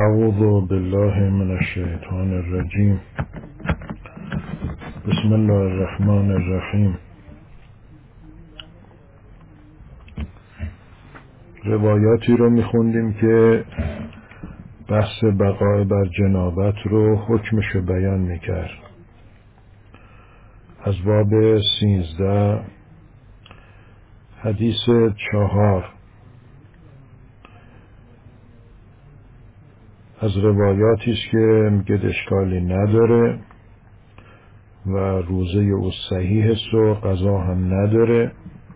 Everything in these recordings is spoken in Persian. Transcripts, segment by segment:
اعوذ بالله من الشیطان الرجیم. بسم الله الرحمن الرحیم. روایاتی رو میخوندیم که بحث بقای بر جنابت رو حکمش بیان میکرد. از باب 13 حدیث 4 از روایاتی است که میگه اشکالی نداره و روزه او صحیح است و قضا هم نداره.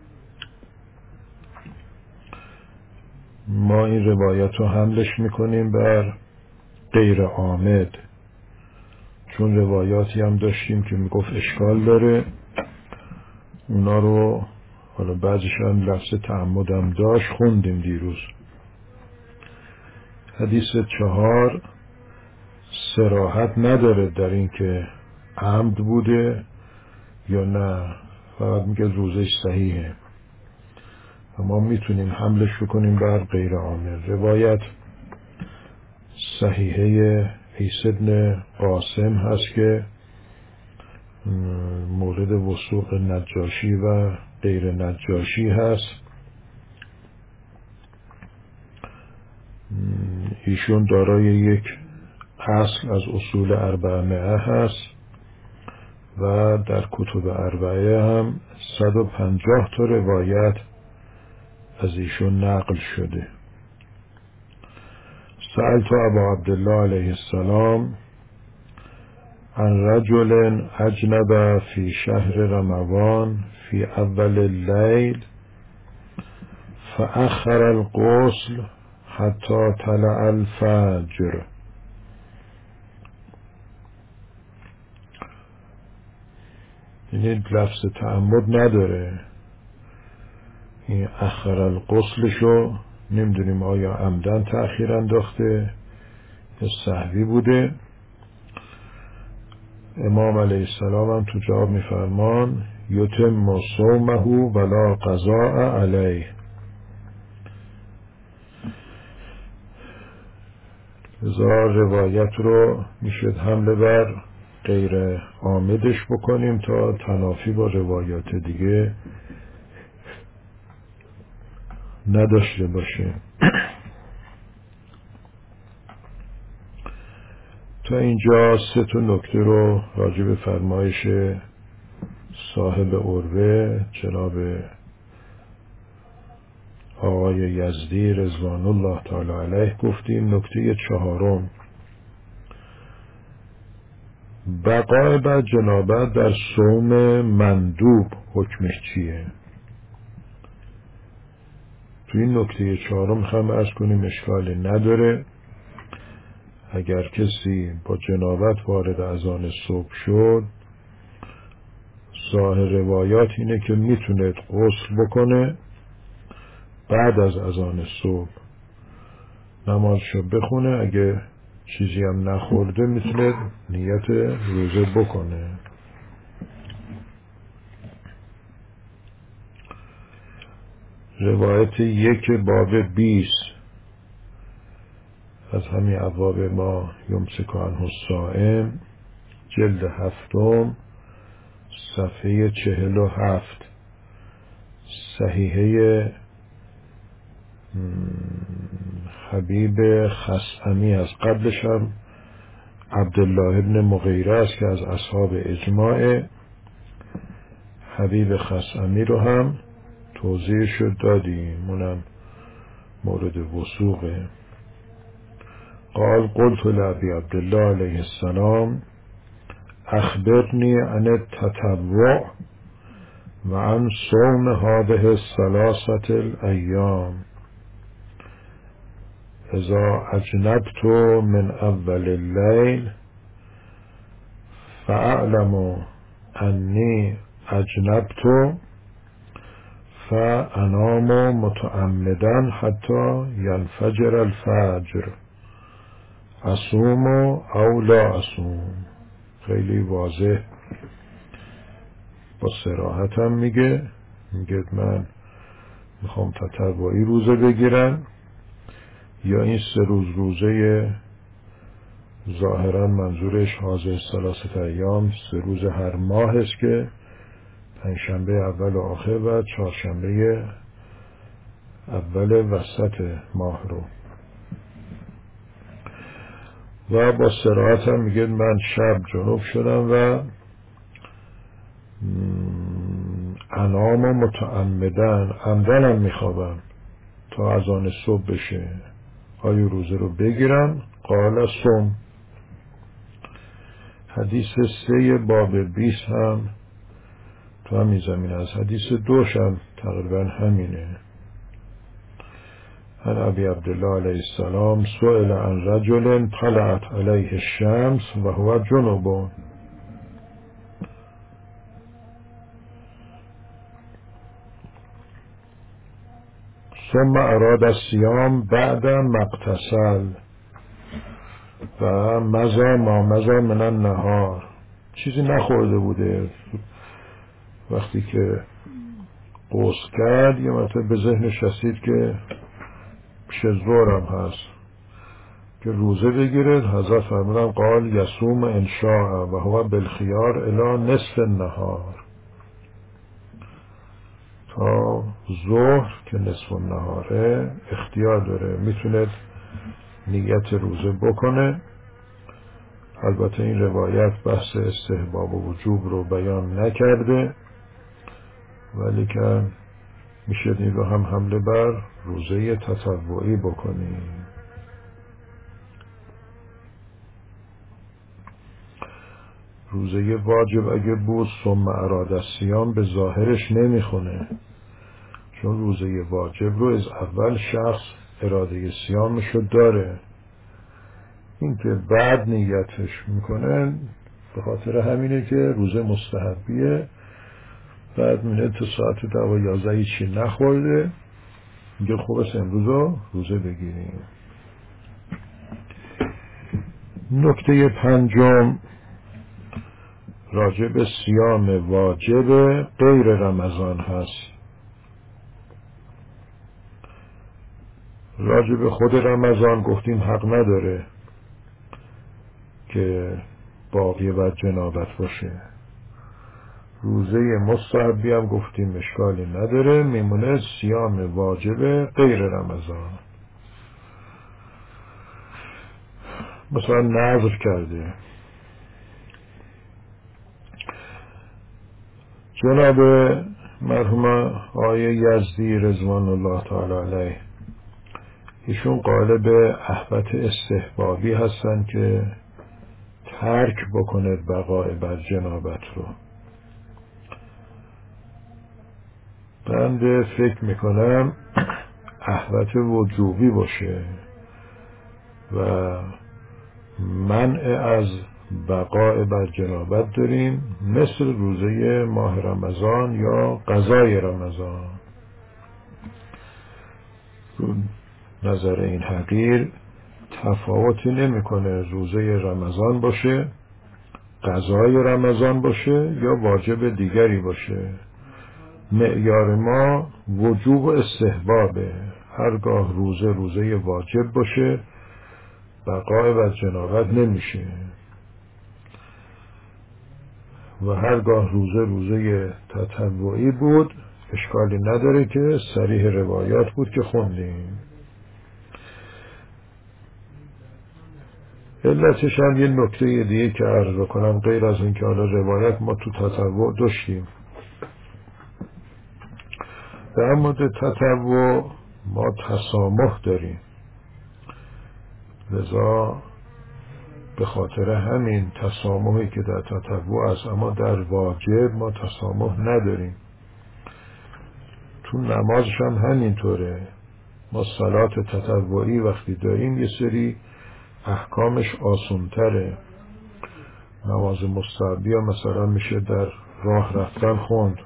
ما این روایت رو حملش میکنیم بر غیر عامد، چون روایاتی هم داشتیم که میگفت اشکال داره. اونا رو حالا بعضیش هم لفظ تعمد هم داشت، خوندیم دیروز. حدیث 4 صراحت نداره در این که عمد بوده یا نه، فقط میگه روزش صحیحه. ما میتونیم حملش بکنیم بر غیر عامل. روایت صحیحه عیسی بن قاسم هست که مورد وثوق نجاشی و غیر نجاشی هست. ایشون دارای یک اصل از اصول 400 هست و در کتب 4 هم 150 تا روایت از ایشون نقل شده. سألت ابا عبدالله علیه السلام عن رجل اجنب فی شهر رمضان فی اول اللیل فاخر الغسل حتی طلع الفجر. یعنی لفظ تعمد نداره. این اخر الغسلشو نمیدونیم آیا عمدن تأخیر انداخته یا سهوی بوده. امام علیه السلام هم تو جواب میفرمان یتم صومه ولا قضاء علیه. لذا روایت رو میشد حمله بر غیر عامدش بکنیم تا تنافی با روایات دیگه نداشته باشه. تا اینجا 3 نکته رو راجع به فرمایش صاحب عروه جناب آقای یزدی رضوان الله تعالی علیه گفتیم. نکته 4 بقای بر جنابت در صوم مندوب حکمش چیه؟ تو این نکته 4 میخوام عرض کنیم اشکالی نداره. اگر کسی با جنابت وارد اذان صبح شد، ظاهر روایات اینه که میتونه غسل بکنه، بعد از اذان صبح نمازشو بخونه. اگه چیزی هم نخورده میتونه نیت روزه بکنه. روایت 1 باب 20 از همین ابواب ما یمسک عنه الصائم جلد 7 صفحه 47 صحیحه حبیب خصعمی از قبلش هم عبدالله ابن مغیره است که از اصحاب اجماع. حبیب خصعمی رو هم توضیح شد دادیم، اونم مورد وثوقه. قال قلت لأبي عبدالله علیه السلام اخبرنی عن التطوع و عن صوم هذه الثلاثة الأيام اذا اجنبت من اول الليل فاعلم انی اجنبت فانام متعمدا حتی ینفجر الفجر اصوم او لا اصوم. خیلی واضح با صراحت هم میگه من میخوام تطوعی روزه بگیرم یا این 3 روز روزه ظاهرا منظورش حاضر ثلاثه ایام 3 روز هر ماه است که پنجشنبه اول و آخر و چهارشنبه اول وسط ماه رو. و با صراحت هم میگه من شب جنوب شدم و انام و متعمدن عمدنم میخوابم تا اذان صبح بشه، آیا روزه رو بگیرم؟ قال صم. حدیث 3 باب 20 هم تو همین زمین است. حدیث 2 هم تقریبا همینه. عن ابی عبدالله علیه السلام سئل عن رجل طلعت علیه الشمس و هو جنوب ثم اراد الصیام بعد مغتسل و مضى ما مضى من النهار، چیزی نخورده بوده وقتی که غسل کرد، یه مرتبه به ذهنش رسید که پیش ظهر هم هست که روزه بگیره. حضرت فرمودن قال یصوم ان شاء و هو بالخیار الی نصف النهار، تا ظهر که نصف النهاره اختیار داره، میتونه نیت روزه بکنه. البته این روایت بحث استحباب و وجوب رو بیان نکرده، ولی که میشه این رو هم حمله بر روزه تطوعی بکنیم. روزه واجب اگه بود ثم اراد الصیام به ظاهرش نمیخونه، چون روزه واجب رو از اول شخص اراده صیامشو داره، این که بعد نیتش میکنه به خاطر همینه که روزه مستحبیه. بعد میره تو ساعت 10 و 11 هیچی نخورده، میگه خوب است امروز رو روزه بگیریم. نکته 5 راجع به صیام واجب غیر رمضان هست. راجع به خود رمضان گفتیم حق نداره که باقی و جنابت باشه. روزه مستحبی هم گفتیم اشکالی نداره، میمونه صیام واجب غیر رمضان. مثلا نذر کرده، جناب مرحوم آقای یزدی رضوان الله تعالی علیه، ایشون قالب احبت استحبابی هستن که ترک بکنه بقای بر جنابت رو. بنده فکر میکنم احبت وجوبی باشه و منع از بقای بر جنابت داریم، مثل روزه ماه رمضان یا قضای رمضان. نظر این حقیر تفاوتی نمیکنه روزه رمضان باشه، قضای رمضان باشه یا واجب دیگری باشه. معیار ما وجوب و استحبابه. هرگاه روزه واجب باشه بقای بر جنابت نمیشه و هرگاه روزه تطوعی بود اشکالی نداره که صریح روایات بود که خوندیم. علتش هم یه نکته دیگه که عرض بکنم، غیر از این که حالا روایت ما تو تطوع داشتیم. در مورد تطوع ما تسامح داریم، لذا به خاطر همین تسامحی که در تطوع است، اما در واجب ما تسامح نداریم. تو نمازش هم همینطوره. ما صلات تطوعی وقتی داریم یه سری احکامش آسان‌تره. نماز مستحبی ها مثلا میشه در راه رفتن خوند،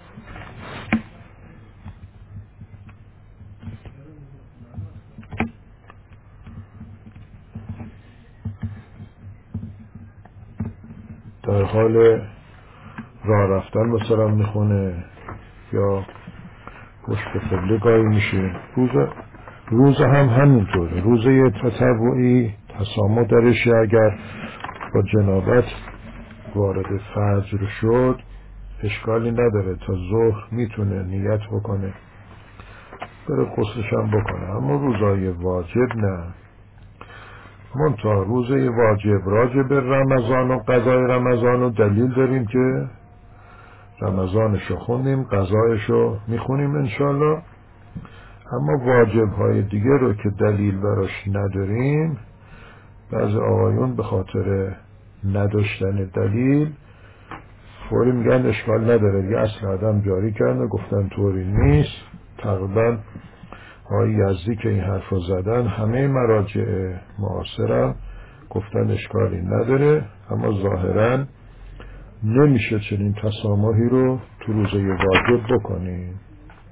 در حال راه رفتن مثلا میخونه، یا پشت قبله گاهی میشه. روزه هم همینطوره. روزه تطوعی تسامح درش، اگر با جنابت وارد فجر شد اشکالی نداره، تا ظهر میتونه نیت بکنه بره غسلش هم بکنه، اما روزای واجب نه. منتها روزای واجب راجع به رمضان و قضای رمضان و دلیل داریم که رمضانشو خوندیم، قضایشو میخونیم انشالله. اما واجب های دیگه رو که دلیل براش نداریم، بعضی آقایون به خاطر نداشتن دلیل فوری میگن اشکال نداره، دیگه اصل آدم جاری کرده، گفتن طوری نیست. تقریبا آقای یزدی که این حرف رو زدن همه مراجع معاصرم گفتن اشکالی نداره، اما ظاهرا نمیشه چنین تسامحی رو تو روزه واجب بکنیم.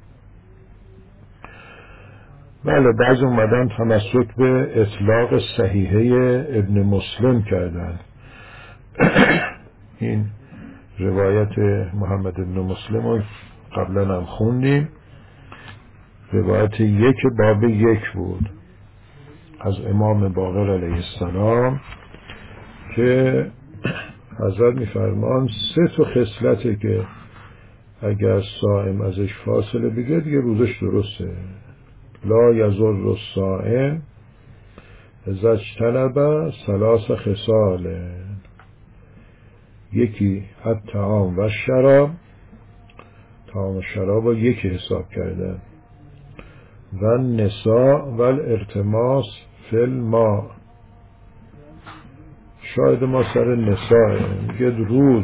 بله، بعضی اومدن تمسک به اطلاق صحیحه ابن مسلم کردن. این روایت محمد ابن مسلم رو قبلا هم خوندیم، روایت 1 باب 1 بود از امام باقر علیه السلام که حضرت میفرمان 3 خصلته که اگر صائم ازش فاصله بگیره دیگه روزش درسته. لا یضر الصائم اذا اجتنب 3 خصال، یکی الطعام و شراب، طعام و شراب رو 1 حساب کردن، و النساء و الارتماس فی الماء. شاید ما سر نساء میگه روز،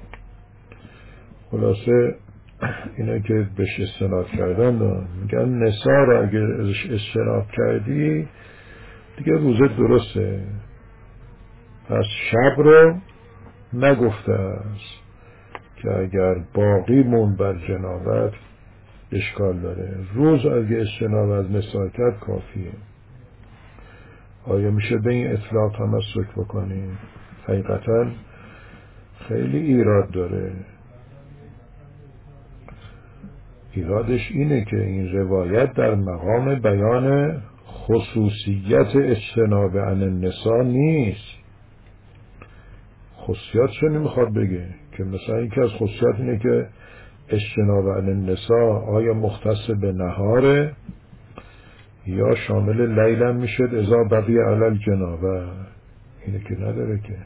خلاصه اینا که بهش استناد کردن میگن نساء رو اگر ازش استناد کردی دیگه روزت درسته. پس شب رو نگفته است که اگر باقی مون بر جنابت اشکال داره، روز اگه استناد از نساء کرد کافیه. آیا میشه به این اطلاق تمسک بکنیم؟ حقیقتا خیلی ایراد داره. ایرادش اینه که این روایت در مقام بیان خصوصیت اجتناب عن النساء نیست. خصوصیت چه نمیخواد بگه که مثلا یکی از خصوصیت اینه که اجتناب عن النساء آیا مختص به نهاره یا شامل لیلم میشد اذا بقی علی الجنابه، اینه که نداره که.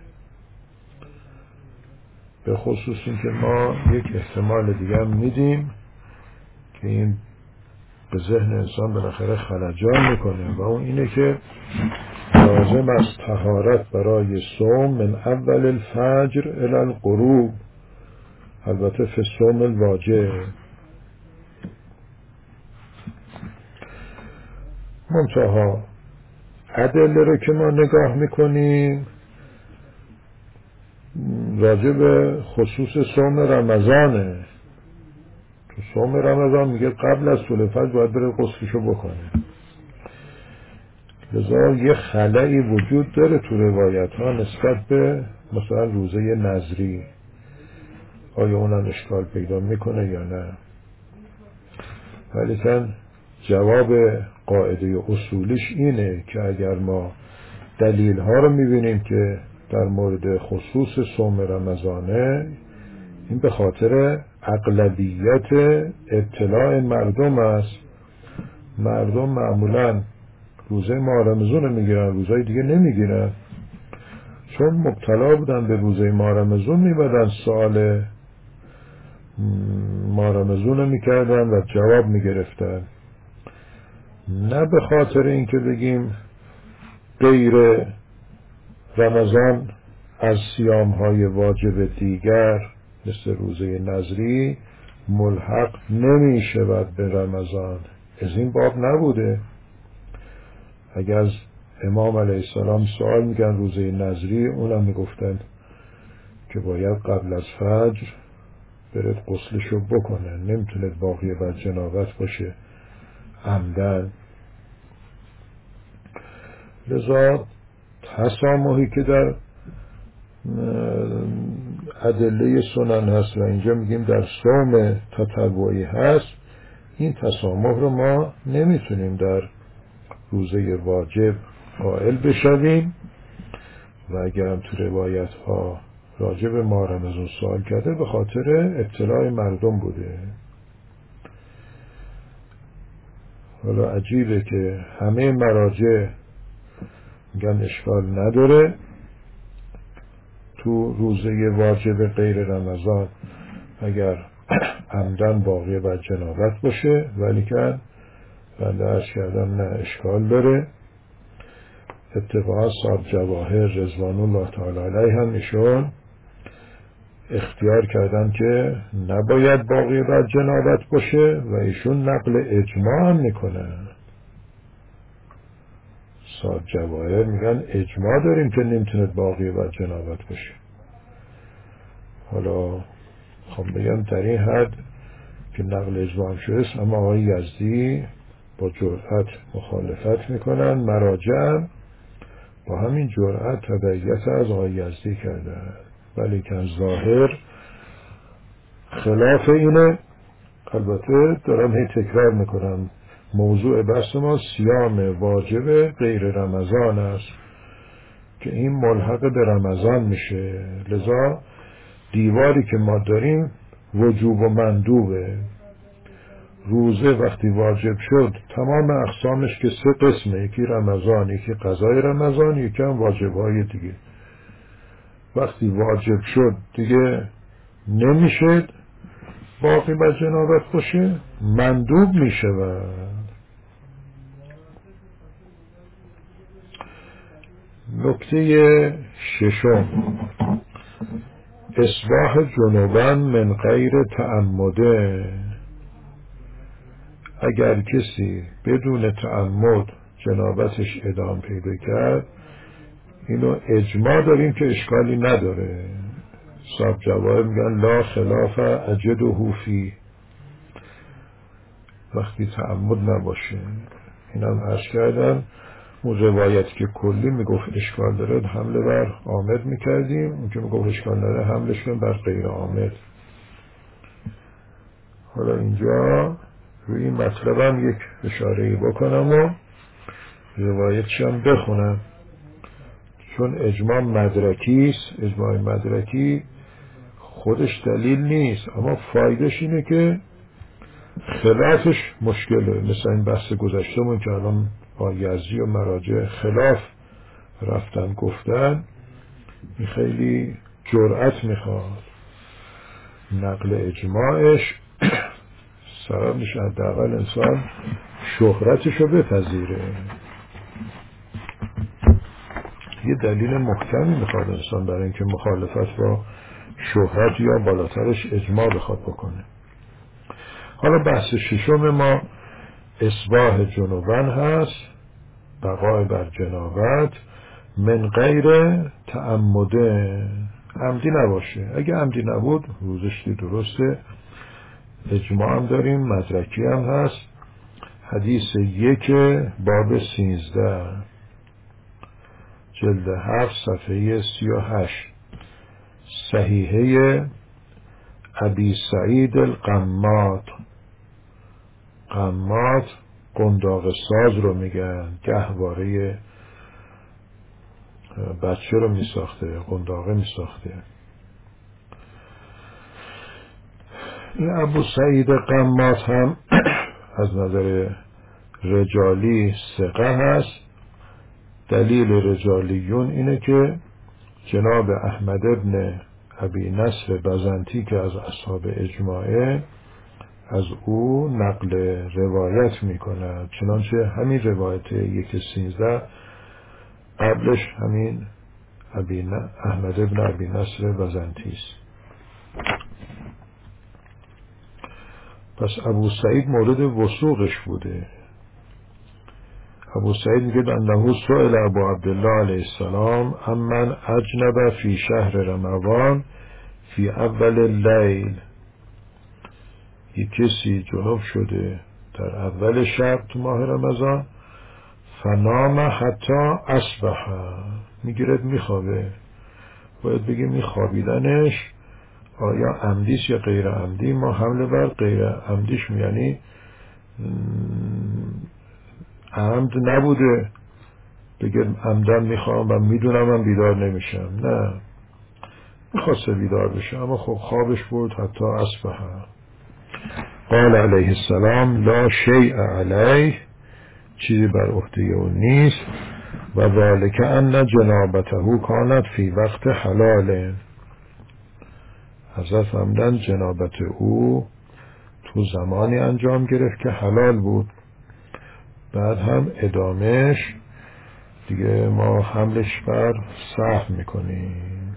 به خصوص این که ما یک احتمال دیگه هم میدیم که این به ذهن انسان بالاخره خلجان میکنه، و اون اینه که لازم است طهارت برای صوم من اول الفجر الی الغروب، البته فی الصوم الواجب. منتها ادله رو که ما نگاه میکنیم راجع به خصوص صوم رمضانه. تو صوم رمضان میگه قبل از طلوع فجر باید بره غسلشو بکنه. لذا یه خلایی وجود داره تو روایت ها نسبت به مثلا روزه نذری، آیا اونم اشکال پیدا میکنه یا نه. ولی جواب قاعده اصولیش اینه که اگر ما دلیل ها رو میبینیم که در مورد خصوص صوم رمضانه، این به خاطر اغلبیت اطلاع مردم است. مردم معمولا روزه ماه رمضان میگیرن، روزهای دیگه نمیگیرن، چون مبتلا بودن به روزه ماه رمضان میبدن سوال ماه رمضان میکردن و جواب میگرفتن، نه به خاطر اینکه بگیم غیر رمضان از صیام های واجب دیگر مثل روزه نذری ملحق نمی شود به رمضان. از این باب نبوده. اگر از امام علیه السلام سوال میگن روزه نذری، اونم میگفتن که باید قبل از فجر برد غسلشو بکنه، نمیتونه باقی بر جنابت باشه عمدن. لذا تسامحی که در ادله سنن هست و اینجا میگیم در صوم تطوعی هست، این تسامح رو ما نمیتونیم در روزه واجب قائل بشویم، و اگرم تو روایت ها راجع به ماه رمضان سوال کرده به خاطر اطلاع مردم بوده. حالا عجیبه که همه مراجع میگن اشکال نداره تو روزه واجب غیر رمضان اگر عمدن باقی بر جنابت باشه، ولی که بنده عرض کردم نه اشکال داره. اتفاقا صاحب جواهر رضوان الله تعالی علیه هم ایشون اختیار کردن که نباید باقی بر جنابت باشه و ایشون نقل اجماع هم میکنن. صاحب جواهر میگن اجماع داریم که نمیتونه باقی بر جنابت باشه. حالا خب بگم در این حد که نقل اجماع شده، اما آقای یزدی با جرأت مخالفت میکنن، مراجع با همین جرأت تبعیت از آقای یزدی کردن، ولی که ظاهر خلاف اینه. البته دارم هی تکرار میکنم موضوع بحث ما صیام واجب غیر رمضان است که این ملحق به رمضان میشه، لذا دیواری که ما داریم وجوب و مندوبه. روزه وقتی واجب شد تمام اقسامش که 3 قسمه، یکی رمضان، یکی قضای رمضان، یکی هم واجبهای دیگه. وقتی واجب شد دیگه نمیشه باقی بر جنابت باشه، مندوب میشه. و نکته ششم، اصباح جنوبا من غیر تعمده. اگر کسی بدون تعمد جنابتش ادامه پیدا کرد، اینو اجماع داریم که اشکالی نداره. صاحب جواهر میگن لا خلاف اجده فی، وقتی تعمد نباشه. اینم عرض کردن اون روایت که کلی میگفت اشکال داره حمله بر عامد میکردیم، اون که میگفت اشکال نداره حملش کن بر غیر عامد. حالا اینجا روی این مطلبم یک اشاره‌ای بکنم و روایتش هم بخونم، چون اجماع مدرکی است. اجماع مدرکی خودش دلیل نیست، اما فایدهش اینه که خلافش مشکله. مثل این بحث گذشتمون که الان با یزدی و مراجع خلاف رفتن گفتن، این خیلی جرأت میخواد. نقل اجماعش سبب میشه حداقل انسان شهرتشو بپذیره. یه دلیل محکمی میخواد انسان برای اینکه مخالفت با شهرت یا بالاترش اجماع بخواد بکنه. حالا بحث ششم ما اصباح جنوبن هست، بقای بر جنابت من غیر تعمده، عمدی نباشه. اگه عمدی نبود روزش درسته. اجماع هم داریم، مدرکی هم هست. حدیث 1 باب 13 جلد 7 صفحه 38 صحیحه ابی سعید القمات. قمات قنداق ساز رو میگن، گهواره بچه رو میساخته، قنداقه میساخته. این ابو سعید قمات هم از نظر رجالی ثقه هست. دلیل رجالیون اینه که جناب احمد ابن ابی نصر بزنتی که از اصحاب اجماعه از او نقل روایت میکنه، چنانچه همین روایت 1:13 قبلش همین احمد ابن ابی نصر بزنتی است. پس ابو سعید مورد وثوقش بوده. ابو سعید میگه انه سئل ابو عبدالله علیه السلام امن اجنب فی شهر رمضان فی اول اللیل. یک کسی جنوب شده در اول شب تو ماه رمضان، فنام حتی اصبح، میگیرد میخوابه. باید بگه میخوابیدنش آیا عمدیش یا غیر عمدی. ما حمله بر غیر عمدیش یعنی عمد نبوده بگه عمدن میخوام و میدونم من بیدار نمیشم. نه، میخواسته بیدار بشه اما خب خوابش بود. حتی اصبح قال علیه السلام لا شیء علیه، چیزی بر عهده اون نیست. و ذالک ان جنابته کانت فی وقت حلال، حضرت فرمودن جنابت او تو زمانی انجام گرفت که حلال بود. بعد هم ادامهش دیگه ما حملش بر سهم میکنیم.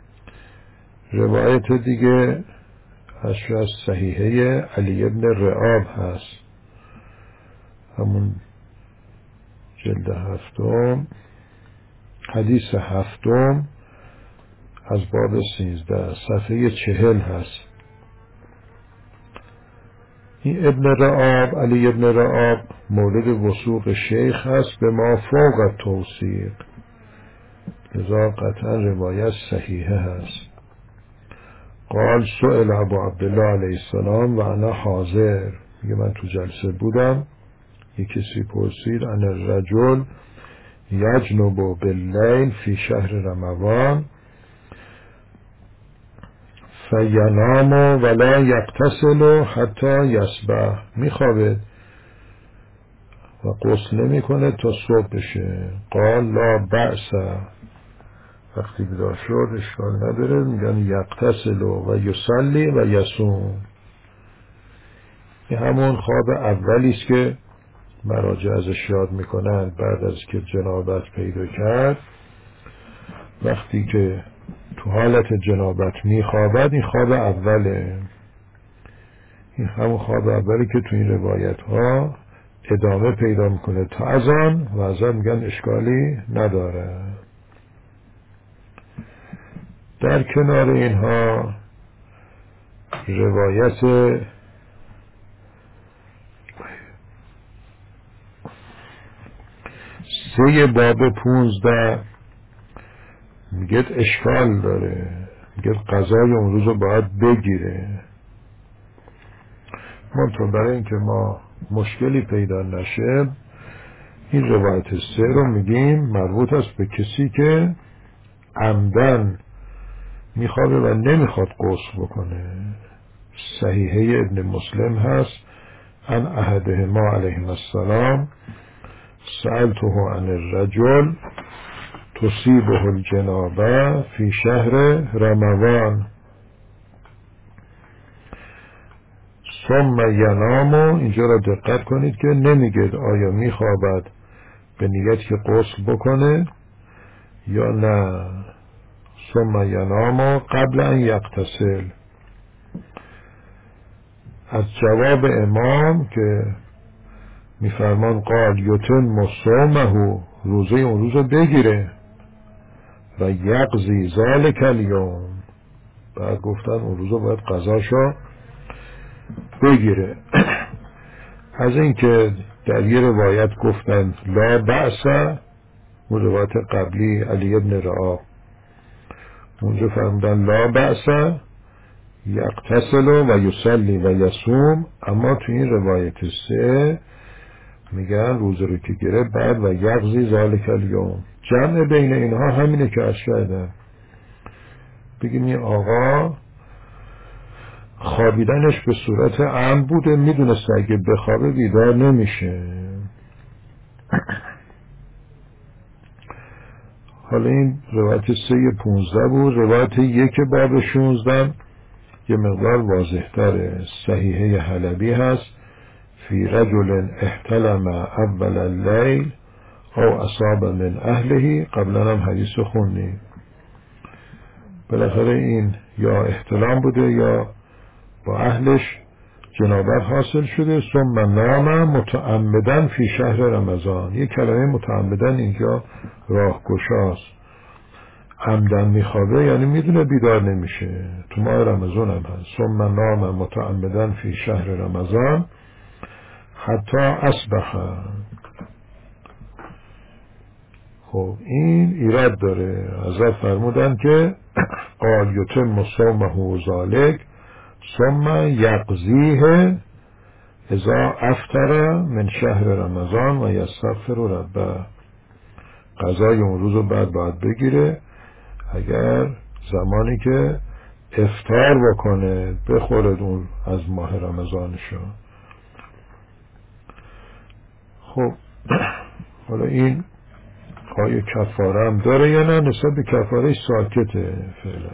روایت دیگه از صحیحه علی ابن رعاب هست، همون جلد 7 حدیث 7 از باب 13 صفحه 40 هست. این ابن رعاب، علی ابن رعاب مورد وثوق شیخ هست به ما فوق توثیق، لذا قطعا روایت صحیحه هست. قال سئل ابو عبدالله علیه السلام و انا حاضر، میگه من تو جلسه بودم، یک کسی پرسید عن الرجل یجنب باللیل فی شهر رمضان فینام ولا یغتسل حتی یصبح، میخوابه و غسل نمیکنه تا صبح بشه. قال لا بأس، وقتی بیدار شد اشکال نداره، میگن یغتسل و یصلی و یصوم. این همون خواب اولیست که مراجع ازش یاد میکنن بعد از که جنابت پیدا کرد. وقتی که تو حالت جنابت میخوابد این خواب اوله، این همون خواب اولی که تو این روایت ها ادامه پیدا میکنه تا اذان و اذان میگن اشکالی نداره. در کنار اینها روایت 3 باب 15 میگه اشکال داره، میگه قضای اون روز رو باید بگیره. منطقه برای اینکه ما مشکلی پیدا نشه این روایت 3 رو میگیم مربوط است به کسی که عمدن میخوابه و نمیخواد غسل بکنه. صحیحه ابن مسلم هست عن احدهما علیه السلام سألته عن الرجل تصیبه الجنابه فی شهر رمضان ثم ینام. اینجا را دقت کنید که نمیگه آیا میخوابد به نیت که غسل بکنه یا نه. ثم ینام قبل ان یغتسل. از جواب امام که میفرمان قال یتم صومه، روزه اون روز بگیره و یقضی ذلک الیوم، بعد گفتن اون روز باید قضاشو بگیره. از این که در یه روایت گفتن لا بأس، اون روایت قبلی علی ابن رعاب اونجا فرمودن لا بأس یغتسل و یصلی و یصوم، اما تو این روایت 3 میگن روزه رو که گره بعد و یقضی ذالک الیوم. جمع بین اینها همینه که عرض کردم. بگیم این آقا خوابیدنش به صورت عمد بوده، میدونست اگه بخوابه بیدار نمیشه. حالا این روایت 3:15 بود. روایت 1 باب 16 یه مقدار واضح تره، صحیحه حلبی هست فی رجل احتلم اول اللیل او اصاب من اهله. قبلا هم حدیث خوندیم. بالاخره این یا احتلام بوده یا با اهلش جنابت حاصل شده. ثم نام متعمدن فی شهر رمضان. یک کلمه متعمدن اینجا راهگشاست. عمدن میخوابه یعنی میدونه بیدار نمیشه. تو ماه رمضان هم هست. ثم نام متعمدن فی شهر رمضان حتی اصبح. خب این ایراد داره. حضرت فرمودن که قال یتم صومه ذالک ثم یقضیه اذا افطر من شهر رمضان و یستغفر ربه. غذای اون روز رو بعد باید بگیره. اگر زمانی که افطار بکنه بخورد اون از ماه رمضانشو. خب حالا این آیا کفاره هم داره یا نه؟ نسبت به کفاره ساکته فعلا.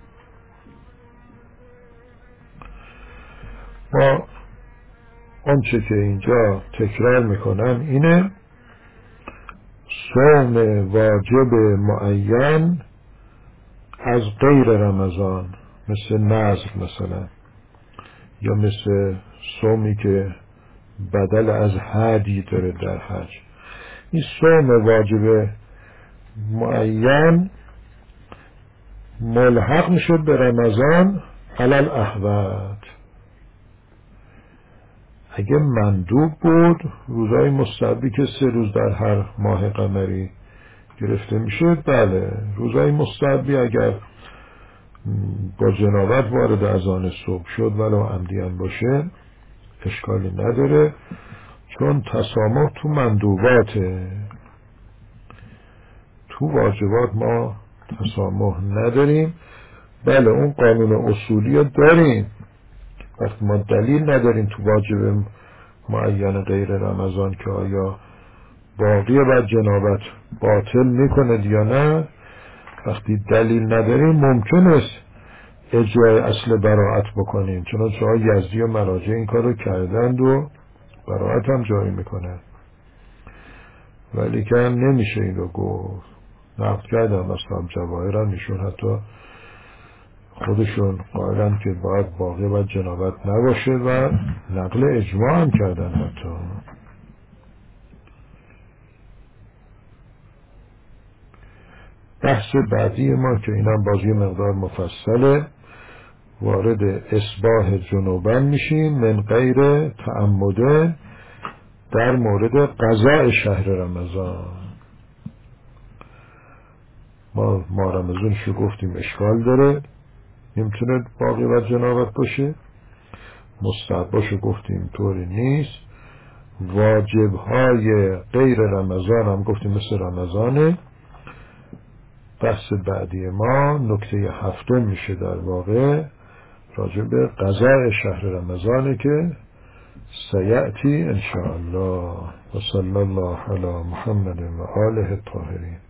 ما آنچه که اینجا تکرار میکنم اینه: صوم واجب معین از غیر رمضان، مثل نذر مثلا، یا مثل صومی که بدل از هدی داره در حج. این صوم واجب معین ملحق میشه به رمضان علل احوت. اگه مندوب بود، روزای مستحبی که 3 روز در هر ماه قمری گرفته میشه، بله روزای مستحبی اگر با جنابت وارد اذان صبح شد ولو عمدی هم باشه اشکالی نداره، چون تسامح تو مندوباته. تو واجبات ما تسامح نداریم. بله اون قانون اصولی رو داریم، وقتی ما دلیل نداریم تو واجب معین غیر رمضان که آیا باقی بعد جنابت باطل میکنه یا نه، وقتی دلیل نداریم ممکن است اجرای اصل براءت بکنیم، چنانچه یزدی و مراجع این کار رو کردند و براءت هم جاری میکنه. ولی که نمیشه این رو گفت. نقد کردم اصلا جواهر هم ایشون حتی خودشون قائلن که باید باقی و جنابت نباشه و نقل اجماع هم کردن. حتی بحث بعدی ما که اینم باز یه مقدار مفصله، وارد اصباح جنوبن میشیم من غیر تعمده در مورد قضاء شهر رمضان. ما رمضانشو گفتیم اشکال داره، نمیتونه باقی و جنابت باشه. مستحباشو گفتیم طوری نیست. واجبهای غیر رمضان هم گفتیم مثل رمضانه. بحث بعدی ما نکته 7 میشه در واقع راجع به قضاء شهر رمضانه که سیأتی انشاءالله. و صلی الله علی محمد و آله الطاهرین.